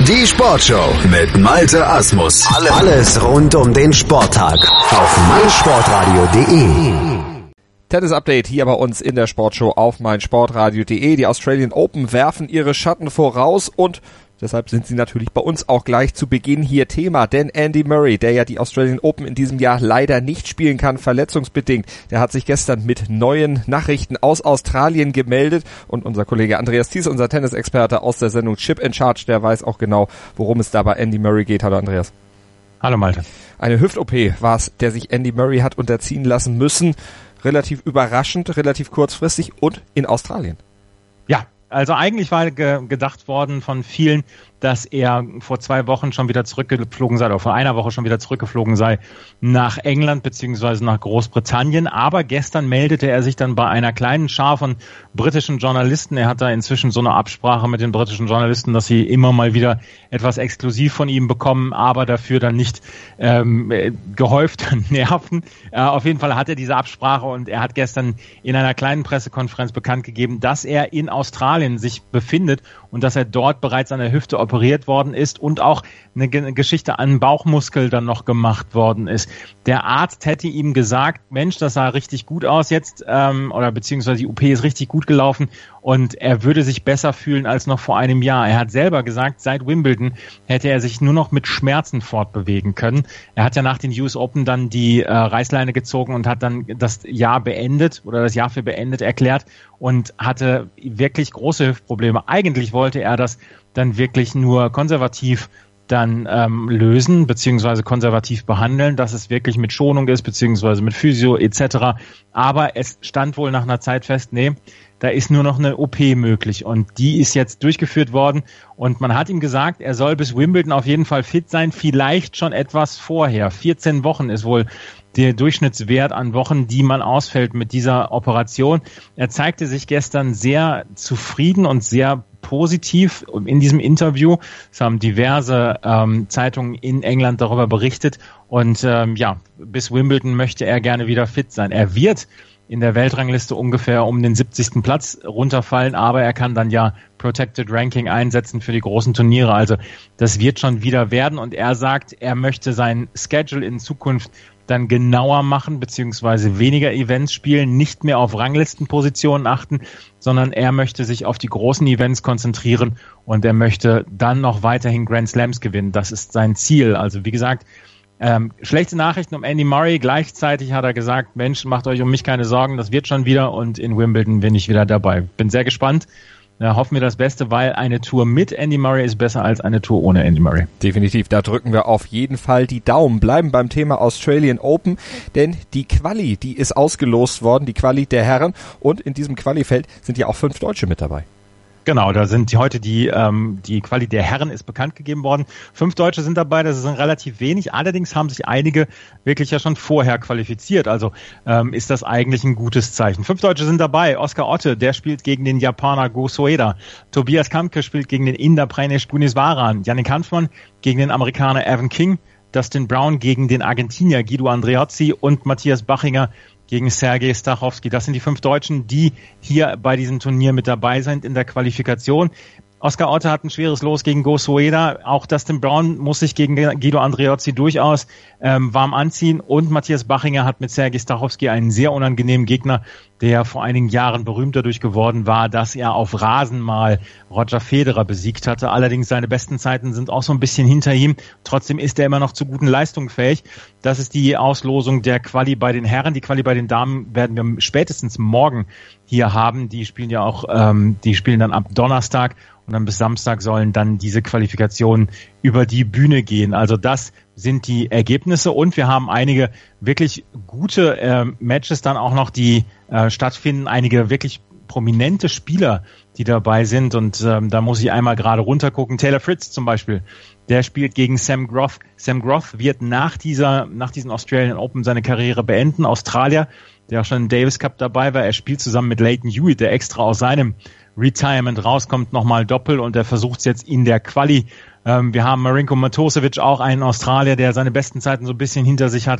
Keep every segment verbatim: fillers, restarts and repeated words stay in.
Die Sportshow mit Malte Asmus. Alles rund um den Sporttag auf meinsportradio punkt de. Tennis-Update hier bei uns in der Sportshow auf meinsportradio punkt de. Die Australian Open werfen ihre Schatten voraus und deshalb sind sie natürlich bei uns auch gleich zu Beginn hier Thema, denn Andy Murray, der ja die Australian Open in diesem Jahr leider nicht spielen kann, verletzungsbedingt, der hat sich gestern mit neuen Nachrichten aus Australien gemeldet und unser Kollege Andreas Thies, unser Tennisexperte aus der Sendung Chip in Charge, der weiß auch genau, worum es da bei Andy Murray geht. Hallo Andreas. Hallo Malte. Eine Hüft-O P war es, der sich Andy Murray hat unterziehen lassen müssen, relativ überraschend, relativ kurzfristig und in Australien. Ja. Also eigentlich war ge- gedacht worden von vielen, dass er vor zwei Wochen schon wieder zurückgeflogen sei, oder vor einer Woche schon wieder zurückgeflogen sei nach England beziehungsweise nach Großbritannien. Aber gestern meldete er sich dann bei einer kleinen Schar von britischen Journalisten. Er hat da inzwischen so eine Absprache mit den britischen Journalisten, dass sie immer mal wieder etwas exklusiv von ihm bekommen, aber dafür dann nicht ähm, gehäuft nerven. Äh, auf jeden Fall hat er diese Absprache und er hat gestern in einer kleinen Pressekonferenz bekannt gegeben, dass er in Australien sich befindet und dass er dort bereits an der Hüfte operiert worden ist und auch eine G- Geschichte an Bauchmuskel dann noch gemacht worden ist. Der Arzt hätte ihm gesagt, Mensch, das sah richtig gut aus jetzt, ähm, oder beziehungsweise die O P ist richtig gut gelaufen und er würde sich besser fühlen als noch vor einem Jahr. Er hat selber gesagt, seit Wimbledon hätte er sich nur noch mit Schmerzen fortbewegen können. Er hat ja nach den U S Open dann die äh, Reißleine gezogen und hat dann das Jahr beendet oder das Jahr für beendet erklärt und hatte wirklich große Hüftprobleme. Eigentlich wollte er das dann wirklich nur konservativ dann ähm, lösen, beziehungsweise konservativ behandeln, dass es wirklich mit Schonung ist, beziehungsweise mit Physio et cetera. Aber es stand wohl nach einer Zeit fest, nee, da ist nur noch eine O P möglich und die ist jetzt durchgeführt worden und man hat ihm gesagt, er soll bis Wimbledon auf jeden Fall fit sein, vielleicht schon etwas vorher. vierzehn Wochen ist wohl der Durchschnittswert an Wochen, die man ausfällt mit dieser Operation. Er zeigte sich gestern sehr zufrieden und sehr positiv in diesem Interview. Es haben diverse ähm, Zeitungen in England darüber berichtet und ähm, ja, bis Wimbledon möchte er gerne wieder fit sein. Er wird in der Weltrangliste ungefähr um den siebzigsten Platz runterfallen, aber er kann dann ja Protected Ranking einsetzen für die großen Turniere. Also das wird schon wieder werden und er sagt, er möchte sein Schedule in Zukunft dann genauer machen, beziehungsweise weniger Events spielen, nicht mehr auf Ranglistenpositionen achten, sondern er möchte sich auf die großen Events konzentrieren und er möchte dann noch weiterhin Grand Slams gewinnen. Das ist sein Ziel. Also wie gesagt, ähm, schlechte Nachrichten um Andy Murray. Gleichzeitig hat er gesagt, Mensch, macht euch um mich keine Sorgen, das wird schon wieder und in Wimbledon bin ich wieder dabei. Bin sehr gespannt. Ja, hoffen wir das Beste, weil eine Tour mit Andy Murray ist besser als eine Tour ohne Andy Murray. Definitiv, da drücken wir auf jeden Fall die Daumen. Bleiben beim Thema Australian Open, denn die Quali, die ist ausgelost worden, die Quali der Herren und in diesem Qualifeld sind ja auch fünf Deutsche mit dabei. Genau, da sind die, heute die ähm, die Quali der Herren ist bekannt gegeben worden. Fünf Deutsche sind dabei, das ist relativ wenig. Allerdings haben sich einige wirklich ja schon vorher qualifiziert. Also ähm, ist das eigentlich ein gutes Zeichen. Fünf Deutsche sind dabei. Oskar Otte, der spielt gegen den Japaner Go Soeda. Tobias Kamke spielt gegen den Inder Prajnesh Gunneswaran. Jannik Hanfmann gegen den Amerikaner Evan King. Dustin Brown gegen den Argentinier Guido Andreozzi und Matthias Bachinger gegen Sergej Stachowski. Das sind die fünf Deutschen, die hier bei diesem Turnier mit dabei sind in der Qualifikation. Oskar Otte hat ein schweres Los gegen Go Soeda. Auch Dustin Brown muss sich gegen Guido Andreozzi durchaus ähm, warm anziehen. Und Matthias Bachinger hat mit Sergej Stachowski einen sehr unangenehmen Gegner, der vor einigen Jahren berühmt dadurch geworden war, dass er auf Rasen mal Roger Federer besiegt hatte. Allerdings seine besten Zeiten sind auch so ein bisschen hinter ihm. Trotzdem ist er immer noch zu guten Leistungen fähig. Das ist die Auslosung der Quali bei den Herren. Die Quali bei den Damen werden wir spätestens morgen hier haben. Die spielen ja auch, ähm, die spielen dann ab Donnerstag. Und dann bis Samstag sollen dann diese Qualifikationen über die Bühne gehen. Also das sind die Ergebnisse. Und wir haben einige wirklich gute äh, Matches dann auch noch, die äh, stattfinden. Einige wirklich prominente Spieler, die dabei sind. Und ähm, da muss ich einmal gerade runtergucken. Taylor Fritz zum Beispiel, der spielt gegen Sam Groth. Sam Groth wird nach dieser, nach diesen Australian Open seine Karriere beenden. Australier, der auch schon im Davis Cup dabei war. Er spielt zusammen mit Leighton Hewitt, der extra aus seinem Retirement rauskommt, nochmal Doppel und er versucht es jetzt in der Quali. Ähm, wir haben Marinko Matosevic, auch einen Australier, der seine besten Zeiten so ein bisschen hinter sich hat.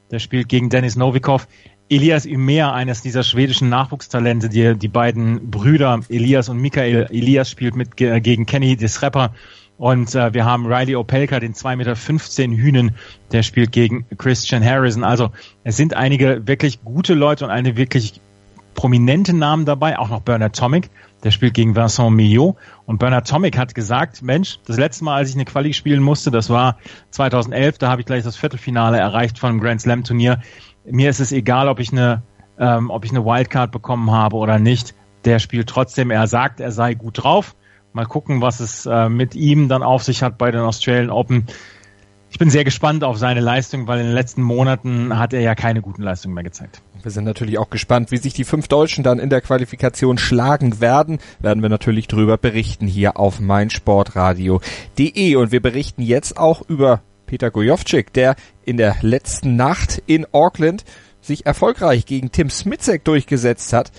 der spielt gegen Denis Novikov. Elias Ymer, eines dieser schwedischen Nachwuchstalente, die, die beiden Brüder Elias und Mikael. Elias spielt mit gegen Kenny Disrepper. Und äh, wir haben Riley Opelka, den zwei Meter fünfzehn Hünen, der spielt gegen Christian Harrison. Also es sind einige wirklich gute Leute und eine wirklich prominente Namen dabei, auch noch Bernard Tomic, der spielt gegen Vincent Millot. Und Bernard Tomic hat gesagt, Mensch, das letzte Mal, als ich eine Quali spielen musste, das war zweitausendelf, da habe ich gleich das Viertelfinale erreicht von einem Grand Slam Turnier. Mir ist es egal, ob ich eine, ähm, ob ich eine Wildcard bekommen habe oder nicht. Der spielt trotzdem, er sagt, er sei gut drauf. Mal gucken, was es äh, mit ihm dann auf sich hat bei den Australian Open. Ich bin sehr gespannt auf seine Leistung, weil in den letzten Monaten hat er ja keine guten Leistungen mehr gezeigt. Wir sind natürlich auch gespannt, wie sich die fünf Deutschen dann in der Qualifikation schlagen werden. Werden wir natürlich drüber berichten hier auf meinsportradio punkt de. Und wir berichten jetzt auch über Peter Gojowczyk, der in der letzten Nacht in Auckland sich erfolgreich gegen Tim Smyczek durchgesetzt hat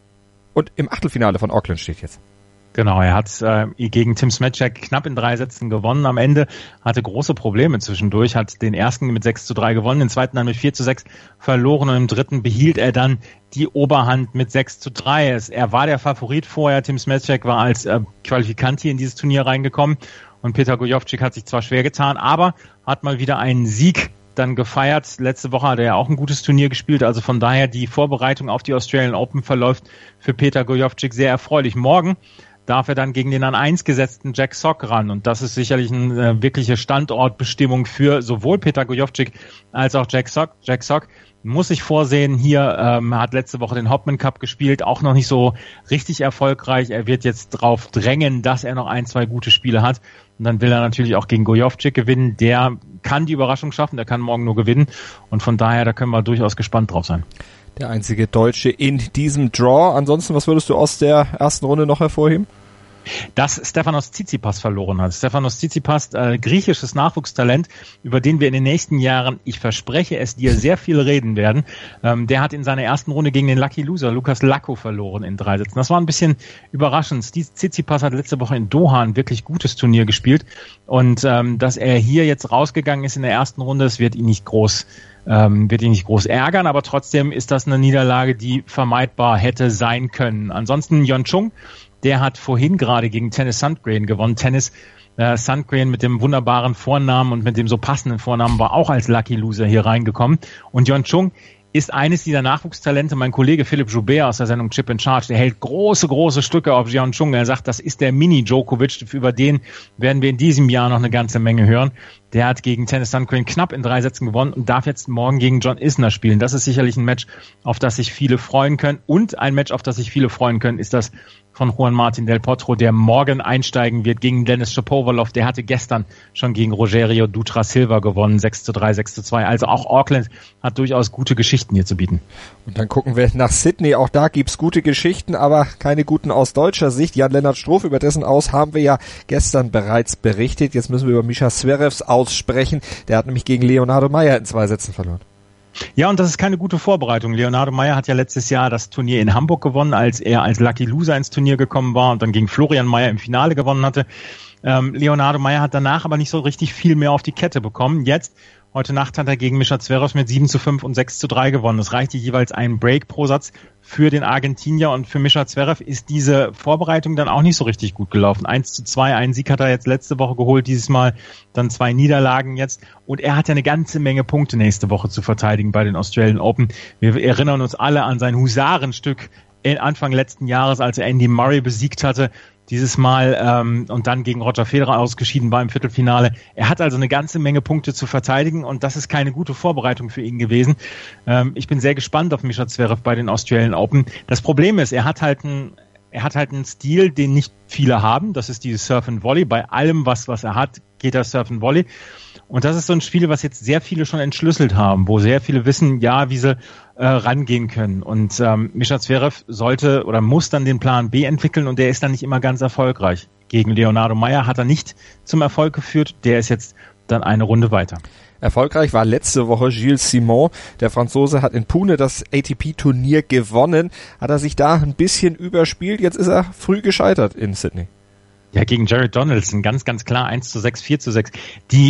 und im Achtelfinale von Auckland steht jetzt. Genau, er hat äh, gegen Tim Smyczek knapp in drei Sätzen gewonnen am Ende, hatte große Probleme zwischendurch, hat den ersten mit sechs zu drei gewonnen, den zweiten dann mit vier zu sechs verloren und im dritten behielt er dann die Oberhand mit sechs zu drei. Es, er war der Favorit vorher, Tim Smyczek war als äh, Qualifikant hier in dieses Turnier reingekommen und Peter Gojowczyk hat sich zwar schwer getan, aber hat mal wieder einen Sieg dann gefeiert. Letzte Woche hat er ja auch ein gutes Turnier gespielt, also von daher die Vorbereitung auf die Australian Open verläuft für Peter Gojowczyk sehr erfreulich. Morgen darf er dann gegen den an eins gesetzten Jack Sock ran. Und das ist sicherlich eine äh, wirkliche Standortbestimmung für sowohl Peter Gojowczyk als auch Jack Sock. Jack Sock muss sich vorsehen, hier ähm, hat letzte Woche den Hopman Cup gespielt, auch noch nicht so richtig erfolgreich. Er wird jetzt drauf drängen, dass er noch ein, zwei gute Spiele hat. Und dann will er natürlich auch gegen Gojowczyk gewinnen. Der kann die Überraschung schaffen, der kann morgen nur gewinnen. Und von daher, da können wir durchaus gespannt drauf sein. Der einzige Deutsche in diesem Draw. Ansonsten, was würdest du aus der ersten Runde noch hervorheben? Dass Stefanos Tsitsipas verloren hat. Stefanos Tsitsipas, äh, griechisches Nachwuchstalent, über den wir in den nächsten Jahren, ich verspreche es dir, sehr viel reden werden. Ähm, der hat in seiner ersten Runde gegen den Lucky Loser, Lukas Lacko, verloren in drei Sätzen. Das war ein bisschen überraschend. Tsitsipas hat letzte Woche in Doha ein wirklich gutes Turnier gespielt. Und ähm, dass er hier jetzt rausgegangen ist in der ersten Runde, das wird ihn nicht groß Ähm, wird ihn nicht groß ärgern, aber trotzdem ist das eine Niederlage, die vermeidbar hätte sein können. Ansonsten Yeon Chung, der hat vorhin gerade gegen Tennis Sandgren gewonnen. Tennis äh, Sandgren mit dem wunderbaren Vornamen und mit dem so passenden Vornamen war auch als Lucky Loser hier reingekommen. Und Yeon Chung ist eines dieser Nachwuchstalente. Mein Kollege Philipp Joubert aus der Sendung Chip in Charge, der hält große, große Stücke auf Yeon Chung. Er sagt, das ist der Mini-Djokovic. Über den werden wir in diesem Jahr noch eine ganze Menge hören. Der hat gegen Tennis Sandgren knapp in drei Sätzen gewonnen und darf jetzt morgen gegen John Isner spielen. Das ist sicherlich ein Match, auf das sich viele freuen können. Und ein Match, auf das sich viele freuen können, ist das von Juan Martín del Potro, der morgen einsteigen wird gegen Denis Shapovalov. Der hatte gestern schon gegen Rogerio Dutra Silva gewonnen, sechs zu drei, sechs zu zwei. Also auch Auckland hat durchaus gute Geschichten hier zu bieten. Und dann gucken wir nach Sydney. Auch da gibt's gute Geschichten, aber keine guten aus deutscher Sicht. Jan-Lennart Struff, über dessen Aus haben wir ja gestern bereits berichtet. Jetzt müssen wir über Mischa Zverevs aussprechen. Der hat nämlich gegen Leonardo Mayer in zwei Sätzen verloren. Ja, und das ist keine gute Vorbereitung. Leonardo Mayer hat ja letztes Jahr das Turnier in Hamburg gewonnen, als er als Lucky Loser ins Turnier gekommen war und dann gegen Florian Mayer im Finale gewonnen hatte. Ähm, Leonardo Mayer hat danach aber nicht so richtig viel mehr auf die Kette bekommen. Jetzt, heute Nacht, hat er gegen Mischa Zverev mit sieben zu fünf und sechs zu drei gewonnen. Es reichte jeweils einen Break pro Satz für den Argentinier und für Mischa Zverev ist diese Vorbereitung dann auch nicht so richtig gut gelaufen. eins zu zwei, einen Sieg hat er jetzt letzte Woche geholt, dieses Mal dann zwei Niederlagen jetzt und er hat ja eine ganze Menge Punkte nächste Woche zu verteidigen bei den Australian Open. Wir erinnern uns alle an sein Husarenstück Anfang letzten Jahres, als er Andy Murray besiegt hatte. Dieses Mal ähm, und dann gegen Roger Federer ausgeschieden war im Viertelfinale. Er hat also eine ganze Menge Punkte zu verteidigen und das ist keine gute Vorbereitung für ihn gewesen. Ähm, ich bin sehr gespannt auf Mischa Zverev bei den Australian Open. Das Problem ist, er hat halt ein Er hat halt einen Stil, den nicht viele haben. Das ist dieses Surf and Volley. Bei allem, was, was er hat, geht er Surf and Volley. Und das ist so ein Spiel, was jetzt sehr viele schon entschlüsselt haben, wo sehr viele wissen, ja, wie sie äh, rangehen können. Und ähm, Mischa Zverev sollte oder muss dann den Plan B entwickeln und der ist dann nicht immer ganz erfolgreich. Gegen Leonardo Mayer hat er nicht zum Erfolg geführt. Der ist jetzt dann eine Runde weiter. Erfolgreich war letzte Woche Gilles Simon. Der Franzose hat in Pune das A T P-Turnier gewonnen. Hat er sich da ein bisschen überspielt. Jetzt ist er früh gescheitert in Sydney. Ja, gegen Jared Donaldson, ganz, ganz klar, eins zu sechs, vier zu sechs. Die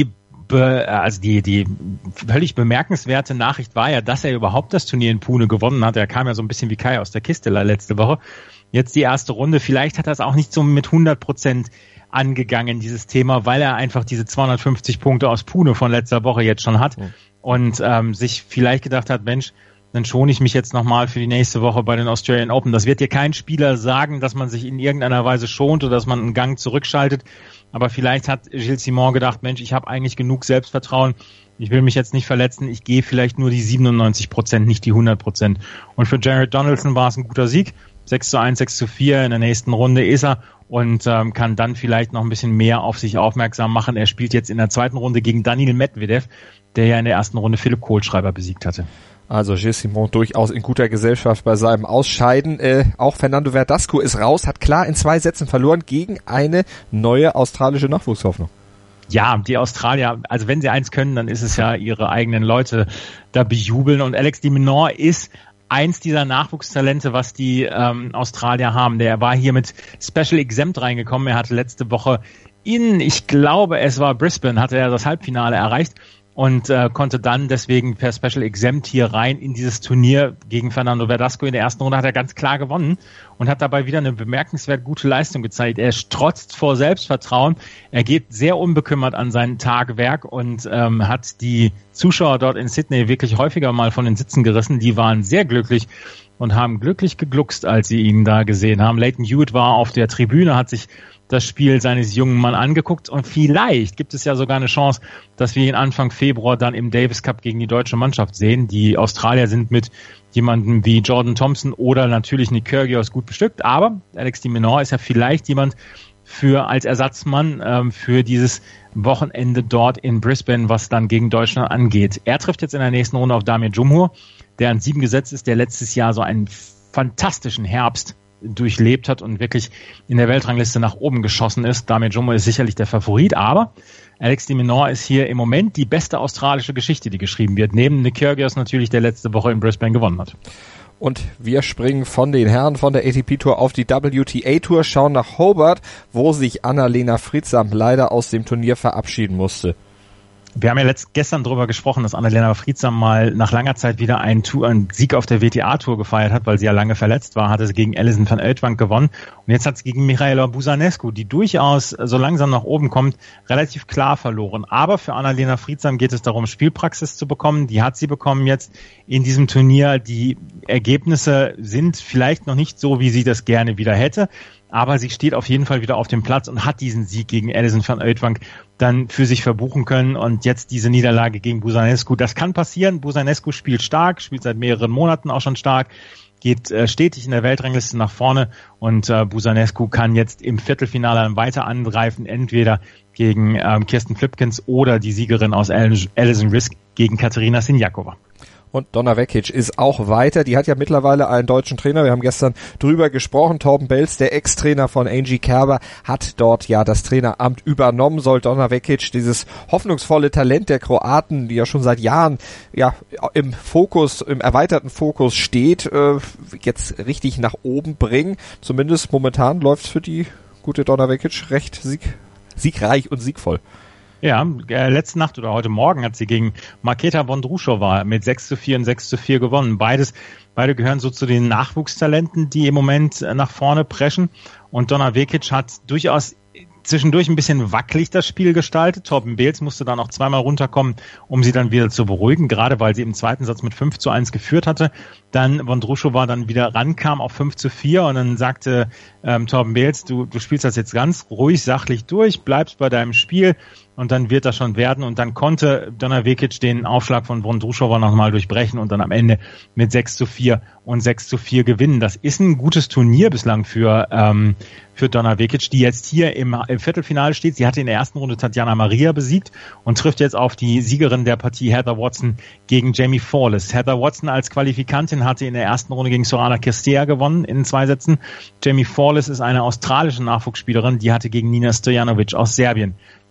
be, also die, die völlig bemerkenswerte Nachricht war ja, dass er überhaupt das Turnier in Pune gewonnen hat. Er kam ja so ein bisschen wie Kai aus der Kiste letzte Woche. Jetzt die erste Runde. Vielleicht hat er es auch nicht so mit hundert Prozent angegangen, dieses Thema, weil er einfach diese zweihundertfünfzig Punkte aus Pune von letzter Woche jetzt schon hat mhm. und ähm, sich vielleicht gedacht hat, Mensch, dann schone ich mich jetzt nochmal für die nächste Woche bei den Australian Open. Das wird dir kein Spieler sagen, dass man sich in irgendeiner Weise schont oder dass man einen Gang zurückschaltet. Aber vielleicht hat Gilles Simon gedacht, Mensch, ich habe eigentlich genug Selbstvertrauen. Ich will mich jetzt nicht verletzen. Ich gehe vielleicht nur die siebenundneunzig Prozent, nicht die hundert Prozent. Und für Jared Donaldson war es ein guter Sieg. sechs zu eins, sechs zu vier in der nächsten Runde ist er und ähm, kann dann vielleicht noch ein bisschen mehr auf sich aufmerksam machen. Er spielt jetzt in der zweiten Runde gegen Daniil Medvedev, der ja in der ersten Runde Philipp Kohlschreiber besiegt hatte. Also Gilles Simon durchaus in guter Gesellschaft bei seinem Ausscheiden. Äh, auch Fernando Verdasco ist raus, hat klar in zwei Sätzen verloren gegen eine neue australische Nachwuchshoffnung. Ja, die Australier, also wenn sie eins können, dann ist es ja ihre eigenen Leute da bejubeln. Und Alex de Minaur ist eins dieser Nachwuchstalente, was die ähm, Australier haben. Der war hier mit Special Exempt reingekommen. Er hatte letzte Woche in, ich glaube, es war Brisbane, hatte er das Halbfinale erreicht und äh, konnte dann deswegen per Special Exempt hier rein in dieses Turnier gegen Fernando Verdasco. In der ersten Runde hat er ganz klar gewonnen und hat dabei wieder eine bemerkenswert gute Leistung gezeigt. Er strotzt vor Selbstvertrauen. Er geht sehr unbekümmert an sein Tagwerk und ähm, hat die Zuschauer dort in Sydney wirklich häufiger mal von den Sitzen gerissen. Die waren sehr glücklich und haben glücklich gegluckst, als sie ihn da gesehen haben. Leighton Hewitt war auf der Tribüne, hat sich das Spiel seines jungen Mann angeguckt und vielleicht gibt es ja sogar eine Chance, dass wir ihn Anfang Februar dann im Davis Cup gegen die deutsche Mannschaft sehen. Die Australier sind mit jemandem wie Jordan Thompson oder natürlich Nick Kyrgios gut bestückt, aber Alex de Minaur ist ja vielleicht jemand für als Ersatzmann ähm, für dieses Wochenende dort in Brisbane, was dann gegen Deutschland angeht. Er trifft jetzt in der nächsten Runde auf Damir Djumhur, der an sieben gesetzt ist, der letztes Jahr so einen fantastischen Herbst durchlebt hat und wirklich in der Weltrangliste nach oben geschossen ist. Damir Djumhur ist sicherlich der Favorit, aber Alex de Minaur ist hier im Moment die beste australische Geschichte, die geschrieben wird. Neben Nick Kyrgios natürlich, der letzte Woche in Brisbane gewonnen hat. Und wir springen von den Herren von der A T P Tour auf die W T A Tour, schauen nach Hobart, wo sich Anna-Lena Friedsam leider aus dem Turnier verabschieden musste. Wir haben ja letzt, gestern drüber gesprochen, dass Anna-Lena Friedsam mal nach langer Zeit wieder einen, Tour, einen Sieg auf der W T A-Tour gefeiert hat, weil sie ja lange verletzt war, hatte sie gegen Alison van Oudtwank gewonnen. Und jetzt hat sie gegen Mihaela Busanescu, die durchaus so langsam nach oben kommt, relativ klar verloren. Aber für Anna-Lena Friedsam geht es darum, Spielpraxis zu bekommen. Die hat sie bekommen jetzt in diesem Turnier. Die Ergebnisse sind vielleicht noch nicht so, wie sie das gerne wieder hätte. Aber sie steht auf jeden Fall wieder auf dem Platz und hat diesen Sieg gegen Alison van Oudtwank dann für sich verbuchen können. Und jetzt diese Niederlage gegen Busanescu. Das kann passieren. Busanescu spielt stark, spielt seit mehreren Monaten auch schon stark, geht äh, stetig in der Weltrangliste nach vorne. Und äh, Busanescu kann jetzt im Viertelfinale dann weiter angreifen, entweder gegen ähm, Kirsten Flipkens oder die Siegerin aus Alison Risk gegen Katerina Siniakova. Und Donna Vekic ist auch weiter. Die hat ja mittlerweile einen deutschen Trainer. Wir haben gestern drüber gesprochen. Torben Belz, der Ex-Trainer von Angie Kerber, hat dort ja das Traineramt übernommen. Soll Donna Vekic, dieses hoffnungsvolle Talent der Kroaten, die ja schon seit Jahren ja im Fokus, im erweiterten Fokus steht, äh, jetzt richtig nach oben bringen. Zumindest momentan läuft's für die gute Donna Vekic recht sieg, siegreich und siegvoll. Ja, äh, letzte Nacht oder heute Morgen hat sie gegen Marketa Vondrushova mit sechs zu vier und sechs zu vier gewonnen. Beides, beide gehören so zu den Nachwuchstalenten, die im Moment äh, nach vorne preschen. Und Donna Vekic hat durchaus zwischendurch ein bisschen wackelig das Spiel gestaltet. Torben Beels musste dann auch zweimal runterkommen, um sie dann wieder zu beruhigen, gerade weil sie im zweiten Satz mit fünf zu eins geführt hatte. Dann Vondrushova dann wieder rankam auf fünf zu vier und dann sagte ähm, Torben Beels, du, du spielst das jetzt ganz ruhig, sachlich durch, bleibst bei deinem Spiel und dann wird das schon werden. Und dann konnte Donna Vekic den Aufschlag von Vondrushova nochmal durchbrechen und dann am Ende mit sechs zu vier und sechs zu vier gewinnen. Das ist ein gutes Turnier bislang für ähm, für Donna Vekic, die jetzt hier im, im Viertelfinale steht. Sie hatte in der ersten Runde Tatjana Maria besiegt und trifft jetzt auf die Siegerin der Partie Heather Watson gegen Jamie Fawless. Heather Watson als Qualifikantin hatte in der ersten Runde gegen Sorana Cirstea gewonnen in zwei Sätzen. Jamie Fawless ist eine australische Nachwuchsspielerin, die hatte gegen Nina Stojanovic aus Serbien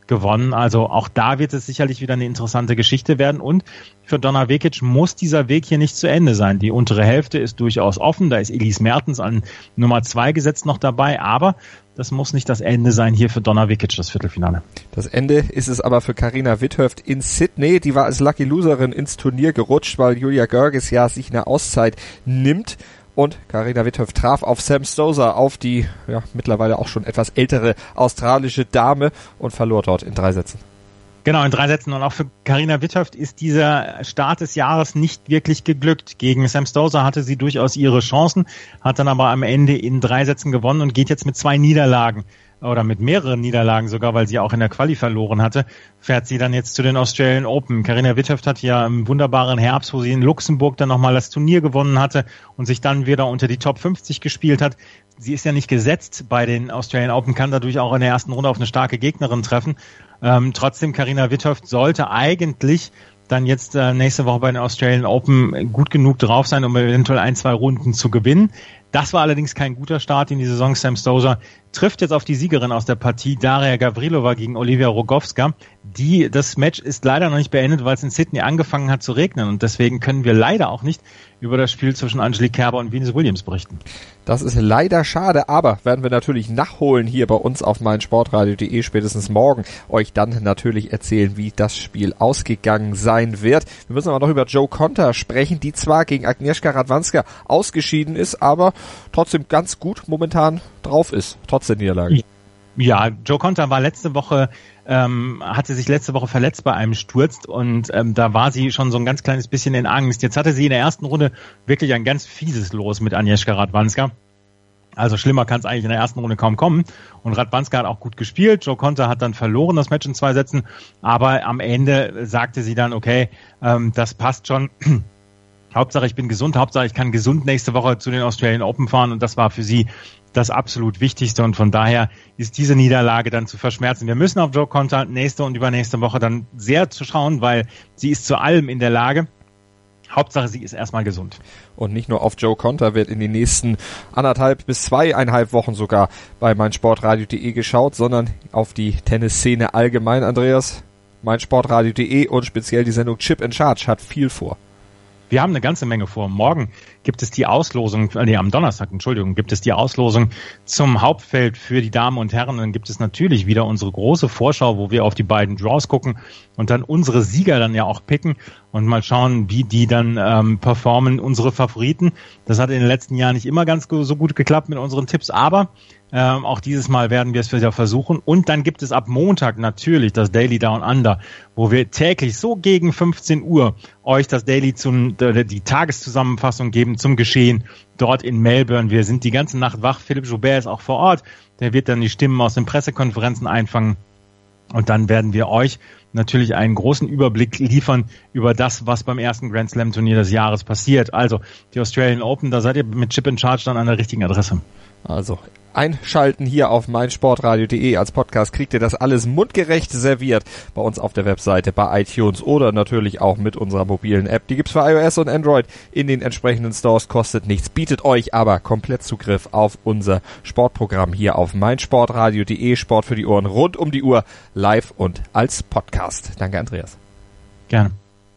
gewonnen. Also auch da wird es sicherlich wieder eine interessante Geschichte werden. Und für Donna Vekic muss dieser Weg hier nicht zu Ende sein. Die untere Hälfte ist durchaus offen. Da ist Elise Mertens an Nummer zwei gesetzt noch dabei. Aber das muss nicht das Ende sein hier für Donna Vekic, das Viertelfinale. Das Ende ist es aber für Carina Witthöft in Sydney. Die war als Lucky Loserin ins Turnier gerutscht, weil Julia Görges ja sich eine Auszeit nimmt. Und Carina Witthöft traf auf Sam Stosur, auf die ja mittlerweile auch schon etwas ältere australische Dame und verlor dort in drei Sätzen. Genau, in drei Sätzen. Und auch für Carina Witthöft ist dieser Start des Jahres nicht wirklich geglückt. Gegen Sam Stosur hatte sie durchaus ihre Chancen, hat dann aber am Ende in drei Sätzen gewonnen und geht jetzt mit zwei Niederlagen oder mit mehreren Niederlagen sogar, weil sie auch in der Quali verloren hatte, fährt sie dann jetzt zu den Australian Open. Carina Witthöft hat ja im wunderbaren Herbst, wo sie in Luxemburg dann nochmal das Turnier gewonnen hatte und sich dann wieder unter die Top fünfzig gespielt hat. Sie ist ja nicht gesetzt bei den Australian Open, kann dadurch auch in der ersten Runde auf eine starke Gegnerin treffen. Ähm, trotzdem, Carina Witthöft sollte eigentlich dann jetzt äh, nächste Woche bei den Australian Open gut genug drauf sein, um eventuell ein, zwei Runden zu gewinnen. Das war allerdings kein guter Start in die Saison. Sam Stosur trifft jetzt auf die Siegerin aus der Partie, Daria Gavrilova gegen Olivia Rogowska. Die, das Match ist leider noch nicht beendet, weil es in Sydney angefangen hat zu regnen und deswegen können wir leider auch nicht über das Spiel zwischen Angelique Kerber und Venus Williams berichten. Das ist leider schade, aber werden wir natürlich nachholen hier bei uns auf meinsportradio punkt de spätestens morgen euch dann natürlich erzählen, wie das Spiel ausgegangen sein wird. Wir müssen aber noch über Jo Konta sprechen, die zwar gegen Agnieszka Radwanska ausgeschieden ist, aber trotzdem ganz gut momentan drauf ist, trotz der Niederlage. Ja, Jo Konta war letzte Woche, ähm, hatte sich letzte Woche verletzt bei einem Sturz und ähm, da war sie schon so ein ganz kleines bisschen in Angst. Jetzt hatte sie in der ersten Runde wirklich ein ganz fieses Los mit Agnieszka Radwanska. Also schlimmer kann es eigentlich in der ersten Runde kaum kommen. Und Radwanska hat auch gut gespielt. Jo Konta hat dann verloren das Match in zwei Sätzen. Aber am Ende sagte sie dann, okay, ähm, das passt schon. Hauptsache ich bin gesund, Hauptsache ich kann gesund nächste Woche zu den Australian Open fahren und das war für sie das absolut Wichtigste und von daher ist diese Niederlage dann zu verschmerzen. Wir müssen auf Jo Konta nächste und übernächste Woche dann sehr zu schauen, weil sie ist zu allem in der Lage. Hauptsache sie ist erstmal gesund. Und nicht nur auf Jo Konta wird in den nächsten anderthalb bis zweieinhalb Wochen sogar bei meinsportradio punkt de geschaut, sondern auf die Tennisszene allgemein. Andreas, meinsportradio punkt de und speziell die Sendung Chip in Charge hat viel vor. Wir haben eine ganze Menge vor. Morgen gibt es die Auslosung, nee, am Donnerstag, Entschuldigung, gibt es die Auslosung zum Hauptfeld für die Damen und Herren. Dann gibt es natürlich wieder unsere große Vorschau, wo wir auf die beiden Draws gucken und dann unsere Sieger dann ja auch picken und mal schauen, wie die dann ähm, performen, unsere Favoriten. Das hat in den letzten Jahren nicht immer ganz so gut geklappt mit unseren Tipps, aber Ähm, auch dieses Mal werden wir es wieder versuchen. Und dann gibt es ab Montag natürlich das Daily Down Under, wo wir täglich so gegen fünfzehn Uhr euch das Daily zum, die Tageszusammenfassung geben zum Geschehen dort in Melbourne. Wir sind die ganze Nacht wach. Philipp Joubert ist auch vor Ort. Der wird dann die Stimmen aus den Pressekonferenzen einfangen. Und dann werden wir euch natürlich einen großen Überblick liefern über das, was beim ersten Grand Slam Turnier des Jahres passiert. Also die Australian Open, da seid ihr mit Chip in Charge dann an der richtigen Adresse. Also einschalten hier auf meinsportradio punkt de. Als Podcast kriegt ihr das alles mundgerecht serviert bei uns auf der Webseite, bei iTunes oder natürlich auch mit unserer mobilen App. Die gibt's für iOS und Android in den entsprechenden Stores, kostet nichts, bietet euch aber komplett Zugriff auf unser Sportprogramm hier auf meinsportradio punkt de. Sport für die Ohren rund um die Uhr, live und als Podcast. Danke, Andreas. Gerne.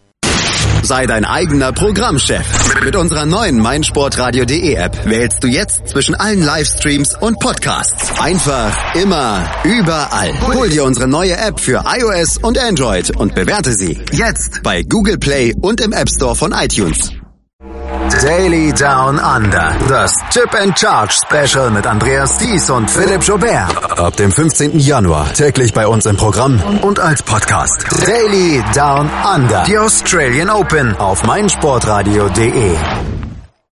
Sei dein eigener Programmchef. Mit unserer neuen meinsportradio punkt de App wählst du jetzt zwischen allen Livestreams und Podcasts. Einfach, immer, überall. Hol dir unsere neue App für iOS und Android und bewerte sie jetzt bei Google Play und im App Store von iTunes. Daily Down Under. Das Chip and Charge Special mit Andreas Thies und Philipp Joubert. Ab dem fünfzehnten Januar täglich bei uns im Programm und als Podcast. Daily Down Under. Die Australian Open auf meinsportradio punkt de.